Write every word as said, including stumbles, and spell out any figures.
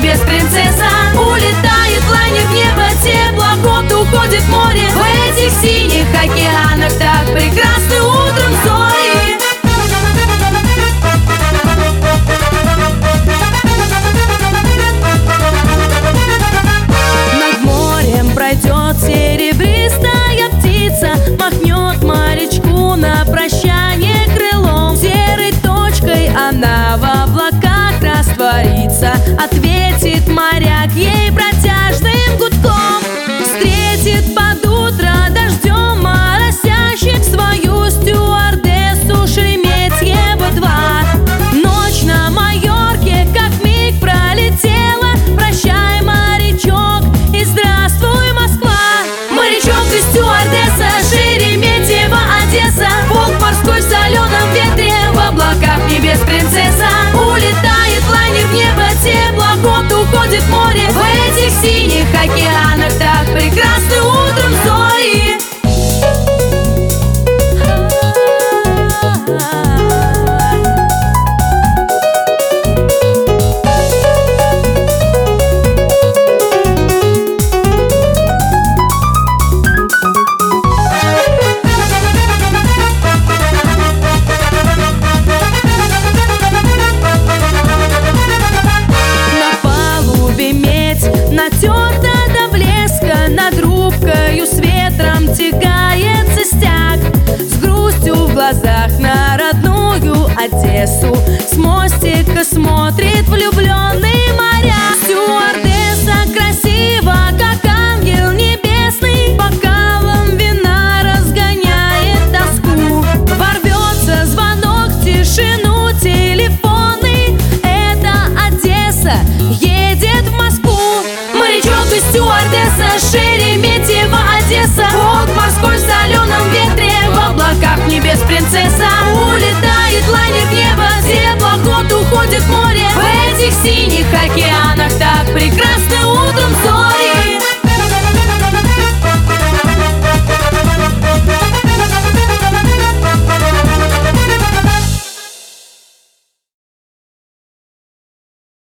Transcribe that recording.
небес принцесса. Улетает лайнер в небо, теплоход уходит в море. В этих синих океанах так прекрасны утром зори. Над морем пройдет серебристая птица, махнет морячку на прощание крылом. Серой точкой она в облаках растворится, ответит моряк ей протяжным гудком. Встретит под утро дождем моросящих свою стюардессу Шереметьево два. Ночь на Майорке как миг пролетела. Прощай, морячок, и здравствуй, Москва. Морячок и стюардесса, Шереметьево, Одесса. Волк морской в соленом ветре, в облаках небес принцесса. Улетает лайнер в небо, теплоход уходит в море. В этих синих океанах так прекрасны утром зори. Натерта до блеска, над рубкою с ветром тягается стяг. С грустью в глазах на родную Одессу с мостика смотрит влюбленный моряк. Стюардесса красива, как ангел небесный, бокалом вина разгоняет тоску. Ворвется звонок в тишину телефонный. Это Одесса едет в Москву. Морячок и стюардесса, Шереметьево, Одесса. Волк морской в соленом ветре, в облаках небес принцесса. Улетает лайнер в небо, теплоход уходит в море. В этих синих океанах так прекрасно